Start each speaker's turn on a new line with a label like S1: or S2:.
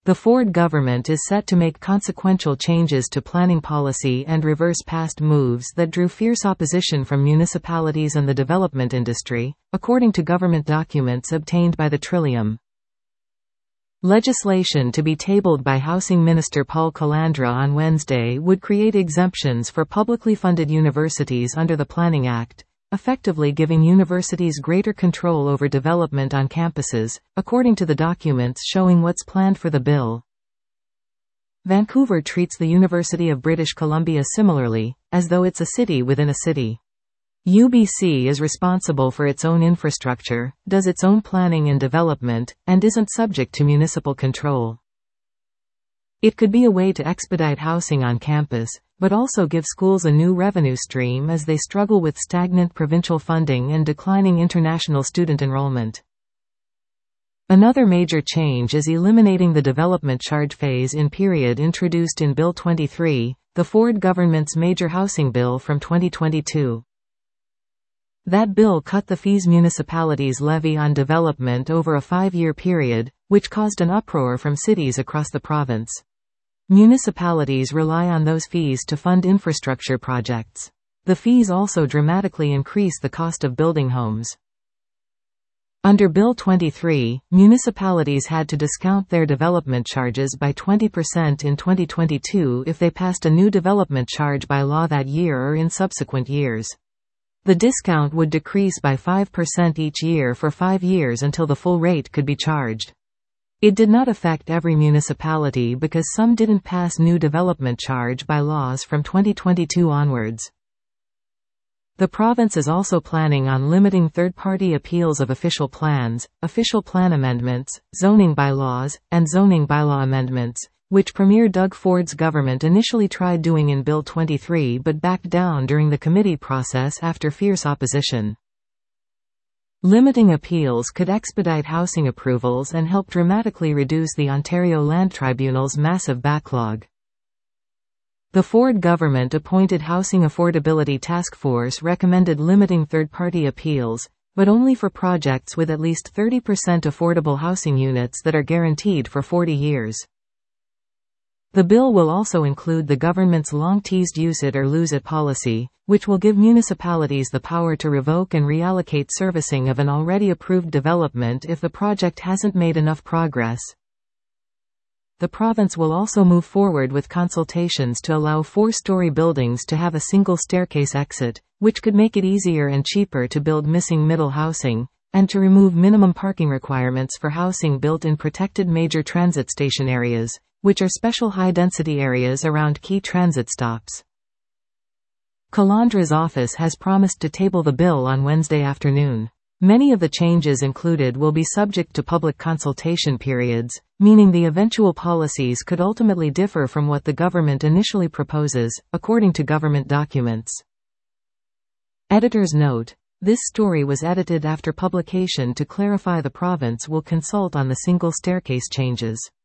S1: The Ford government is set to make consequential changes to planning policy and reverse past moves that drew fierce opposition from municipalities and the development industry, according to government documents obtained by the Trillium. Legislation to be tabled by Housing Minister Paul Calandra on Wednesday would create exemptions for publicly funded universities under the Planning Act, effectively giving universities greater control over development on campuses, according to the documents showing what's planned for the bill. Vancouver treats the University of British Columbia similarly, as though it's a city within a city. UBC is responsible for its own infrastructure, does its own planning and development, and isn't subject to municipal control. It could be a way to expedite housing on campus, but also give schools a new revenue stream as they struggle with stagnant provincial funding and declining international student enrollment. Another major change is eliminating the development charge phase-in period introduced in Bill 23, the Ford government's major housing bill from 2022. That bill cut the fees municipalities levy on development over a 5-year period, which caused an uproar from cities across the province. Municipalities rely on those fees to fund infrastructure projects. The fees also dramatically increase the cost of building homes. Under Bill 23, municipalities had to discount their development charges by 20% in 2022 if they passed a new development charge by law that year or in subsequent years. The discount would decrease by 5% each year for 5 years until the full rate could be charged. It did not affect every municipality because some didn't pass new development charge by laws from 2022 onwards. The province is also planning on limiting third-party appeals of official plans, official plan amendments, zoning bylaws, and zoning bylaw amendments, which Premier Doug Ford's government initially tried doing in Bill 23 but backed down during the committee process after fierce opposition. Limiting appeals could expedite housing approvals and help dramatically reduce the Ontario Land Tribunal's massive backlog. The Ford government-appointed Housing Affordability Task Force recommended limiting third-party appeals, but only for projects with at least 30% affordable housing units that are guaranteed for 40 years. The bill will also include the government's long-teased use it or lose it policy, which will give municipalities the power to revoke and reallocate servicing of an already approved development if the project hasn't made enough progress. The province will also move forward with consultations to allow 4-story buildings to have a single staircase exit, which could make it easier and cheaper to build missing middle housing, and to remove minimum parking requirements for housing built in protected major transit station areas, which are special high-density areas around key transit stops. Calandra's office has promised to table the bill on Wednesday afternoon. Many of the changes included will be subject to public consultation periods, meaning the eventual policies could ultimately differ from what the government initially proposes, according to government documents. Editor's note: this story was edited after publication to clarify the province will consult on the single staircase changes.